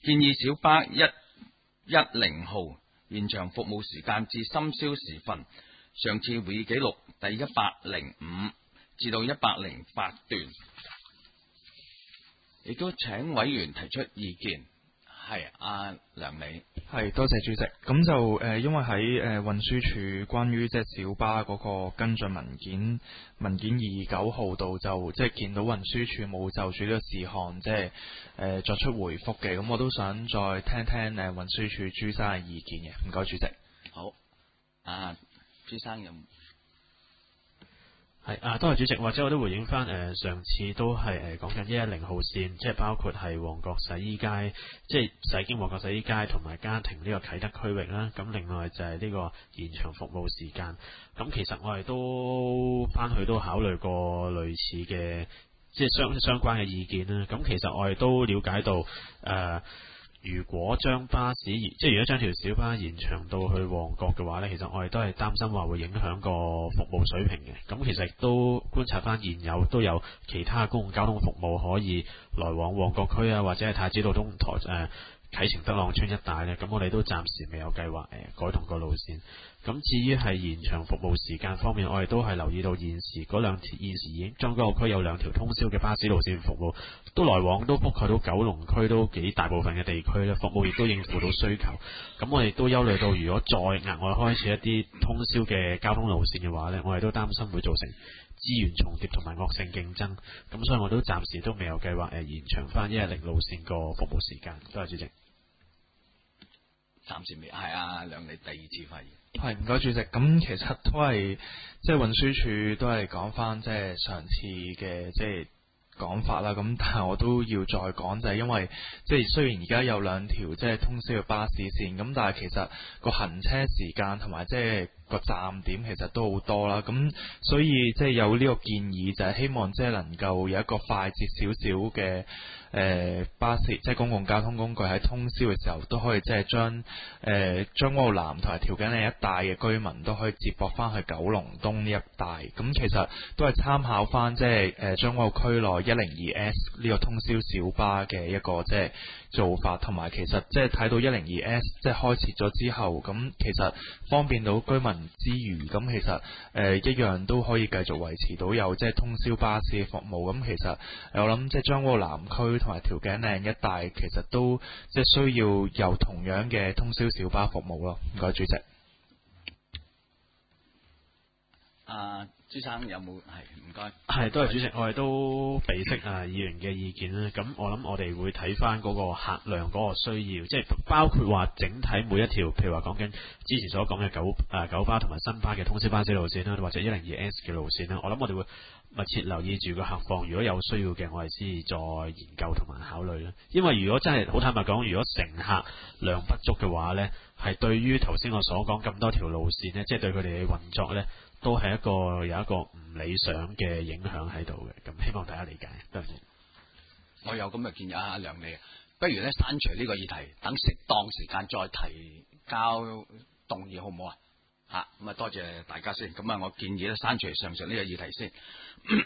建議小巴110號延長服務時間至深宵時分。上次會議記錄第105至到108段，亦都請委員提出意見。係阿梁理， 係多謝主席。咁就因為喺運輸署關於即係小巴嗰個跟進文件29號度就即係見到運輸署冇就住呢個事項即係作出回覆嘅，咁我都想再聽聽運輸署朱生嘅意見嘅。唔該主席。 好，朱生有。 係多謝主席，或者我都回應翻上次都係講緊110號線，即係包括係旺角洗衣街，即係駛經旺角洗衣街同埋家庭呢個啟德區域啦。咁另外就係呢個延長服務時間。咁其實我哋都翻去都考慮過類似嘅即係相關嘅意見啦。咁其實我哋都了解到如果將巴士即係如果將條小巴延長到去旺角嘅話呢，其實我哋都係擔心話會影響個服務水平嘅。咁其實亦都觀察翻現有都有其他公共交通服務可以來往旺角區啊，或者係太子道東台啟晴德朗村一帶呢。咁我哋都暫時未有計劃改動個路線。咁至於係延長服務時間方面，我哋都係留意到現時已經將軍澳區有2條通宵嘅巴士路線服務，都來往都覆蓋到九龍區都幾大部分嘅地區咧，服務亦都應付到需求。咁我哋都憂慮到，如果再額外開始一啲通宵嘅交通路線嘅話呢，我哋都擔心會造成資源重疊同埋惡性競爭。咁所以我都暫時都未有計劃延長翻110路線個服務時間。多謝主席。 暫時未係阿梁理第二次發言。 係唔該主席。咁其實都係即係運輸署都係講翻即係上次嘅即係講法啦。咁但係我都要再講，就係因為即係雖然而家有2條即係通宵嘅巴士線，咁但係其實個行車時間同埋即係個站點其實都好多啦。咁所以即係有呢個建議，就係希望即係能夠有一個快捷少少嘅巴士，即係公共交通工具喺通宵嘅時候都可以即係將將軍澳南同埋調景嶺一帶嘅居民都可以接駁翻去九龍東呢一帶。咁其實都係參考翻即係將軍澳區內102S 呢個通宵小巴嘅一個即係做法，同埋其實即係睇到102S 即係開設咗之後，咁其實方便到居民之餘，咁其實一樣都可以繼續維持到有即係通宵巴士嘅服務。咁其實我諗即係將軍澳南區同埋調景嶺一帶，其實都即係需要有同樣嘅通宵小巴服務咯。唔該主席。 朱生有冇係唔該？ 係多謝主席，我哋都備悉議員嘅意見啦。咁我諗我哋會睇翻嗰個客量嗰個需要，即係包括話整體每一條，譬如話講緊之前所講嘅九巴同埋新巴嘅通宵巴士路線啦，或者102S 嘅路線啦。我諗我哋會密切留意住個客況，如果有需要嘅，我哋先至再研究同埋考慮啦。因為如果真係好坦白講，如果乘客量不足嘅話呢，係對於頭先我所講咁多條路線呢，即係對佢哋嘅運作呢，都係有一個唔理想嘅影響喺度嘅。咁希望大家理解。多謝。 我有咁嘅建議阿梁理，不如咧刪除呢個議題，等適當時間再提交動議好唔好啊？咁啊多謝大家先。咁啊我建議咧刪除上述呢個議題先。